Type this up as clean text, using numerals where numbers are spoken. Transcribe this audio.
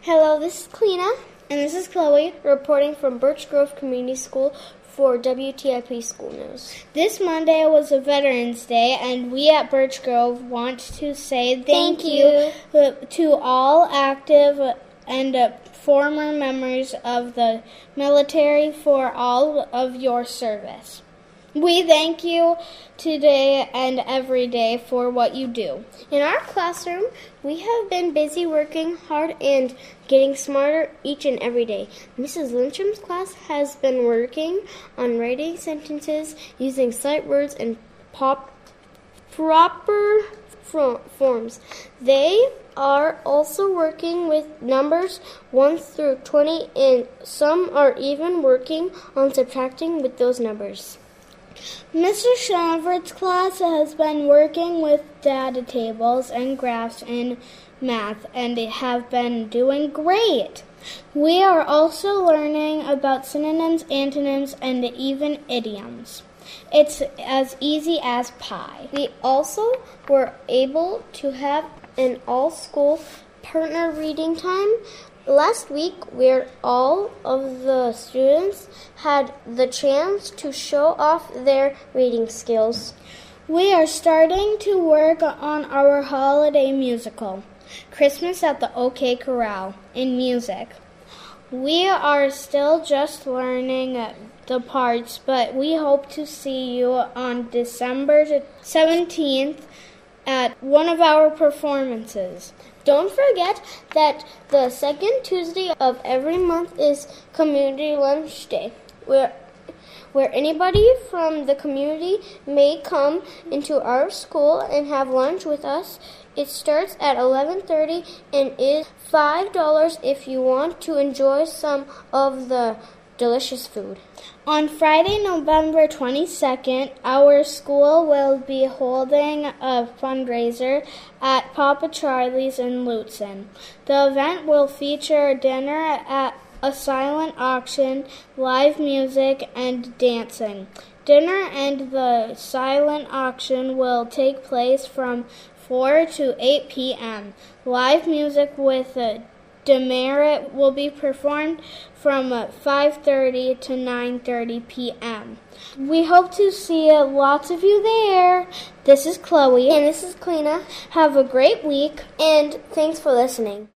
Hello, this is Cleena. And this is Chloe, reporting from Birch Grove Community School for WTIP School News. This Monday was a Veterans Day, and we at Birch Grove want to say thank you to all active and former members of the military for all of your service. We thank you today and every day for what you do. In our classroom, we have been busy working hard and getting smarter each and every day. Mrs. Lyncham's class has been working on writing sentences using sight words and proper forms. They are also working with numbers 1 through 20, and some are even working on subtracting with those numbers. Mr. Schonvert's class has been working with data tables and graphs in math, and they have been doing great. We are also learning about synonyms, antonyms, and even idioms. It's as easy as pie. We also were able to have an all-school partner reading time last week, where all of the students had the chance to show off their reading skills. We are starting to work on our holiday musical, Christmas at the OK Corral, in music. We are still just learning the parts, but we hope to see you on December 17th at one of our performances. Don't forget that the second Tuesday of every month is Community Lunch Day, where anybody from the community may come into our school and have lunch with us. It starts at 11:30 and is $5 if you want to enjoy some of the delicious food. On Friday, November 22nd, our school will be holding a fundraiser at Papa Charlie's in Lutsen. The event will feature dinner at a silent auction, live music, and dancing. Dinner and the silent auction will take place from 4 to 8 p.m. Live music with Demerit will be performed from 5:30 to 9:30 p.m. We hope to see lots of you there. This is Chloe. And this is Cleena. Have a great week. And thanks for listening.